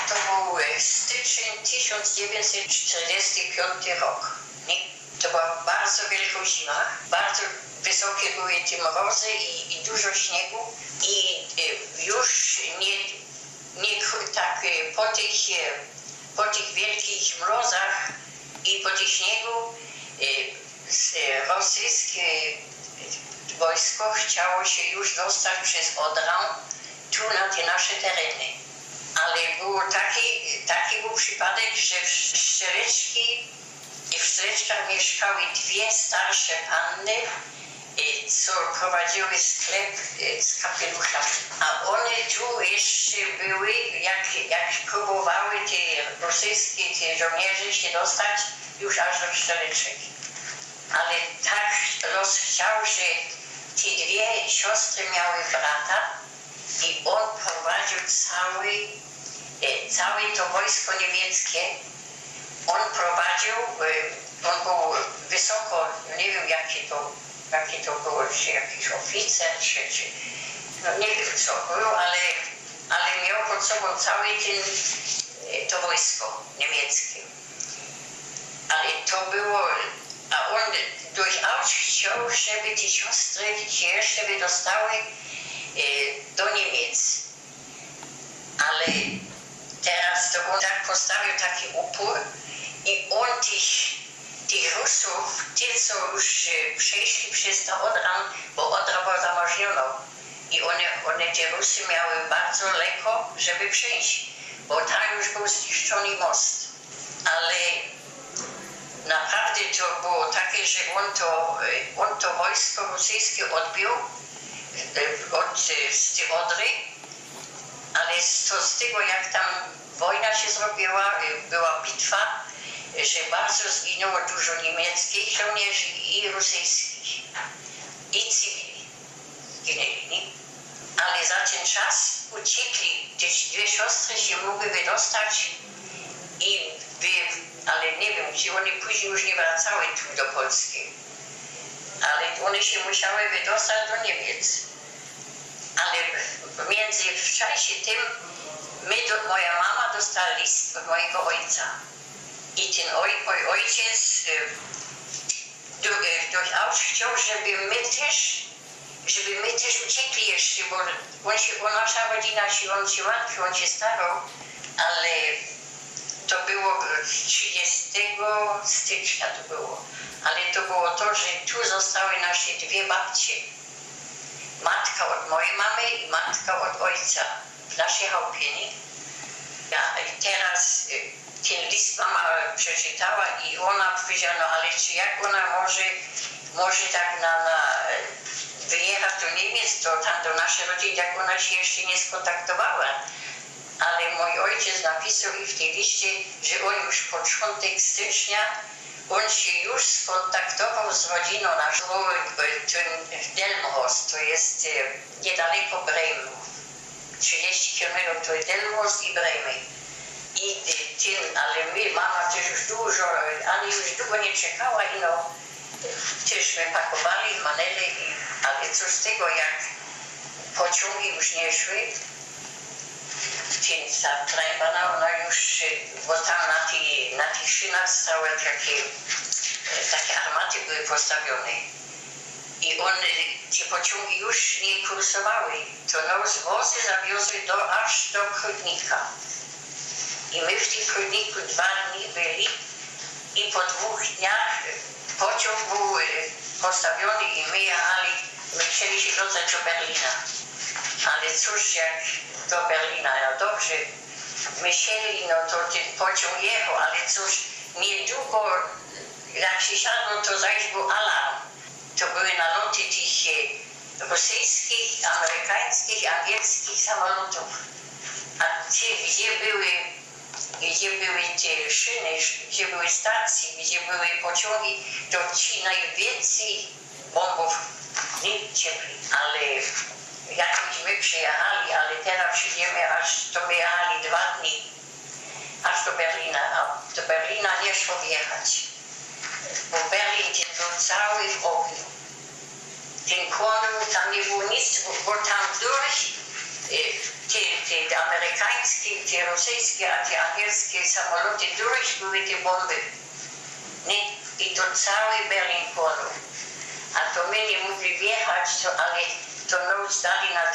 To był styczeń 1945 rok. To była bardzo wielka zima, bardzo wysokie były te mrozy i dużo śniegu i już nie tak po tych wielkich mrozach i po tym śniegu rosyjskie wojsko chciało się już dostać przez Odrę tu na te nasze tereny. Ale taki był przypadek, że w Strzeleczkach mieszkały dwie starsze panny, co prowadziły sklep z kapeluszami. A one tu jeszcze były, jak próbowały te rosyjskie żołnierze się dostać już aż do Strzeleczek. Ale tak los chciał, że te dwie siostry miały brata i on prowadził całe to wojsko niemieckie. On prowadził, on był wysoko, nie wiem jakie to było, czy jakiś oficer, czy no nie wiem co było, ale miał pod sobą całe to wojsko niemieckie. Ale to było, a on durchaus chciał, żeby te siostry się jeszcze wydostały do Niemiec. Ale teraz to on tak postawił taki upór i on tych Rusów, ci co już przeszli przez to Odrę, bo Odra była zamożnioną i one te Rusy miały bardzo lekko, żeby przejść, bo tam już był zniszczony most. Ale naprawdę to było takie, że on to wojsko rosyjskie odbił z tej Odry, ale z tego jak tam wojna się zrobiła, była bitwa, że bardzo zginęło dużo niemieckich żołnierzy i rosyjskich i cywili zginęli. Ale za ten czas uciekli, te dwie siostry się mogły wydostać ale nie wiem, czy one później już nie wracały tu do Polski. Ale one się musiały wydostać do Niemiec. Ale w czasie tym moja mama dostała list od mojego ojca. I ten mój ojciec durchaus chciał, żeby my też uciekli jeszcze, bo nasza rodzina on się martwił, on się starał, ale to było 30 stycznia to było. Ale to było to, że tu zostały nasze dwie babcie. Matka od mojej mamy i matka od ojca w naszej chałupie. Teraz ten list mama przeczytała i ona powiedziała, no ale czy jak ona może tak wyjechać do Niemiec, to tam do naszej rodziny, jak ona się jeszcze nie skontaktowała. Ale mój ojciec napisał i w tej liście, że on już początek stycznia, on się już skontaktował z rodziną naszą, Delmhorst, to jest niedaleko Bremenu. 30 km to jest Delmhorst i Bremen. Ale mama też już już długo nie czekała i też my pakowali manele, ale co z tego, jak pociągi już nie szły, ta trajbana, ona już, bo tam na tych szynach stały takie armaty były postawione. I te pociągi już nie kursowały, to nas wozy zawiozły aż do Prudnika. I my w tym Prudniku 2 dni byli i po 2 dniach pociąg był postawiony i my chcieli się dostać do Berlina. Ale cóż, jak do Berlina, no dobrze, myśleli, no to ten pociąg jechał, ale cóż, niedługo, jak się siadło, to zaś był alarm. To były naloty tych rosyjskich, amerykańskich, angielskich samolotów. A gdzie były te szyny, gdzie były stacje, gdzie były pociągi, to ci najwięcej bombów nie ciepli. Ale jakbyśmy przyjechali, ale teraz przyjdziemy, to my jechali 2 dni, aż do Berlina, a do Berlina nie szło wjechać. Bo Berlin ten był cały w ogniu. Ten kłon, tam nie było nic, bo tam durch te te amerykańskie, te rosyjskie, a te angielskie samoloty, dużo były te bomby. I to cały Berlin płonął. A to my nie mogli wjechać, ale to nas dali na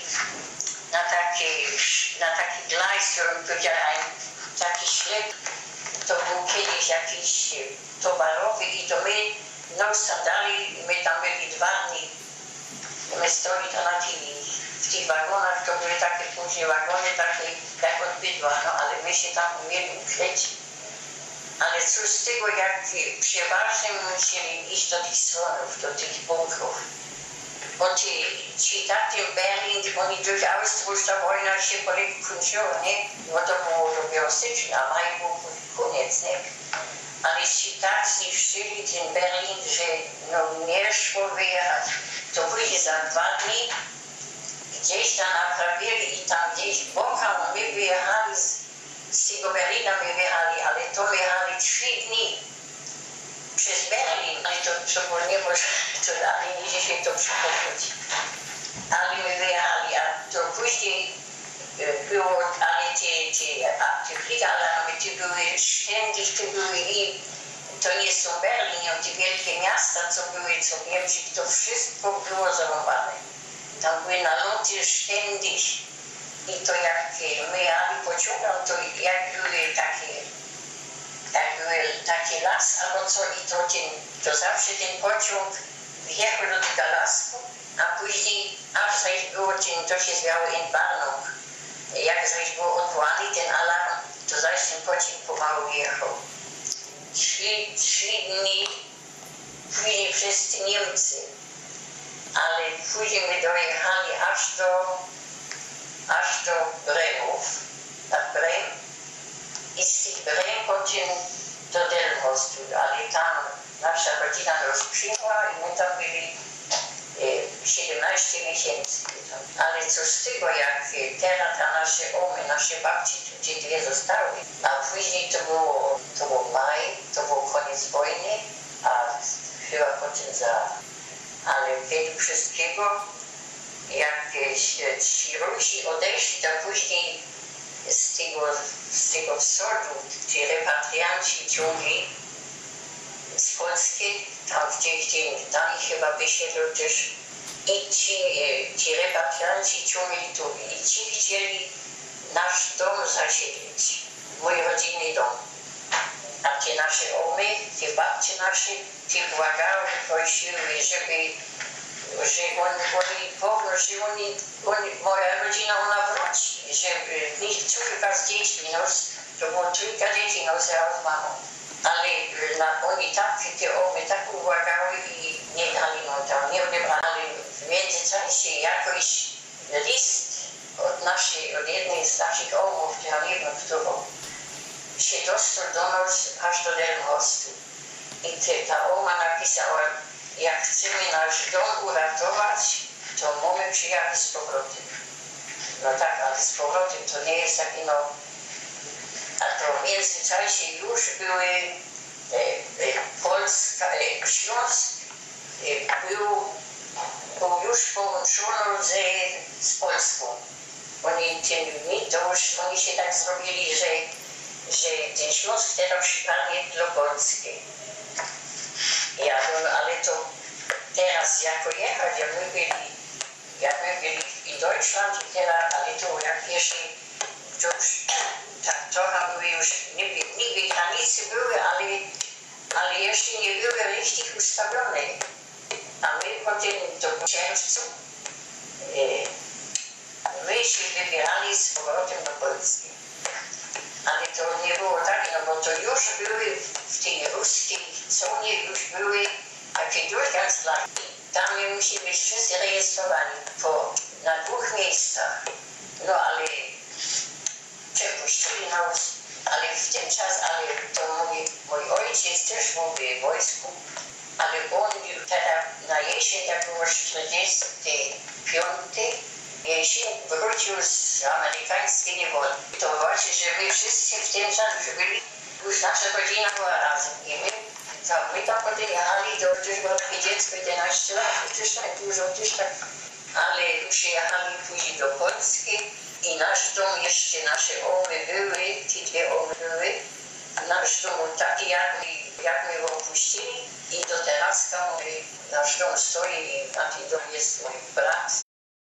taki glajs, którym powiedział taki ślep. To był kiedyś jakiś towarowy i to my nos tam dali, my tam byli 2 dni. My stoi to w tych wagonach, to były takie później wagony, takie jak od bydła, no ale my się tam umieli ukryć. Ale cóż z tego, jak przeważnie musieli iść do tych stronów, do tych bunkrów. Bo ci taty w Berlin, oni durchaus, już ta wojna się polegu kończyła, nie? Bo to było dopiero styczeń, a maj był koniec, nie? Ale ci tak zniszczyli ten Berlin, że no nie szło wyjechać. To później za 2 dni gdzieś tam naprawili i tam gdzieś bokam, my wyjechali z tego Berlina, my wyjechali, ale to wyjechali 3 dni przez Berlin. Ale to było to dalej nie się to przypomnieć. Ale my wyjechali, a to później było, ale te fligalarmy, to były ständig, to były i to nie są Berlin, te wielkie miasta, co były, co Niemcy, to wszystko było zarąbane. Tam były naloty ständig. I to jak my jechali pociągam, to jak były taki las albo co i to zawsze ten pociąg wjechał do tego lasku, a później aż zaś było to się zwiało Entwarnung. Jak zaś był odwołany ten alarm, to zaś ten pociąg pomału wjechał. 3 dni później wszyscy Niemcy, ale później my dojechali aż do Bremów, nad Brem, i z tych Brem potem do Delmostu, ale tam nasza rodzina nas przyjęła i my tam byli 17 miesięcy. Ale co z tego, jak teraz nasze babci, gdzie 2 zostały, a później to było maj, to był koniec wojny, a chyba potem ale według wszystkiego, jak ci Rusi odeszli, to później z tego wschodu, ci repatrianci ciągli z Polski, tam tam ich chyba wysiedlił też i ci repatrianci ciągli tu i ci chcieli nasz dom zasiedlić, mój rodzinny dom. A te nasze omy, te babcie nasze, te błagały, prosiły, że moja rodzina, ona wróci, że nicht córka z dziećmi, to było 3 dzieci, razem z mamą. Ale oni tak, te omy tak ubłagały i nie dali nam tam, nie odebrali. W międzyczasie jakoś list od jednej z naszych omów, ja nie wiem, którą, się dostał do nas aż do Delmostu. I ta oma napisała, jak chcemy nasz dom uratować, to mamy przyjechać z powrotem. No tak, ale z powrotem to nie jest taki, a to w międzyczasie już były Polska, Śląsk był już połączony z Polską. Oni się tak zrobili, że ten Śląsk teraz przypadnie do Polski. Ja mówię, ale to teraz jako jechać, jak my byli w Deutschland, ale to jak jeszcze tak trochę były już, niby granice były, ale jeszcze nie były richtig ustawione. A my potem do czerwcu my się wybierali z powrotem do Polski. Ale to nie było tak, bo to już były w tej ruskiej zonie, już były takie Durchgangsland. Tam my musi być wszyscy rejestrowani na 2 miejscach. No ale przepuścili nas, ale w ten czas, to mój ojciec też był w wojsku, ale on teraz na jesień, jak było 45, jesień wrócił z amerykańskiej niewoli. To właśnie, że my wszyscy w tym czasie byli, już nasza rodzina była razem. I my tam potem jechali, to już było takie dziecko, 11 lat, też tak dużo, ale przyjechali później do Polski I nasz dom jeszcze, nasze owy były, te dwie owy były. Nasz dom był taki, jak my go opuścili. I do teraz nasz dom stoi i na tym domu jest mój brat.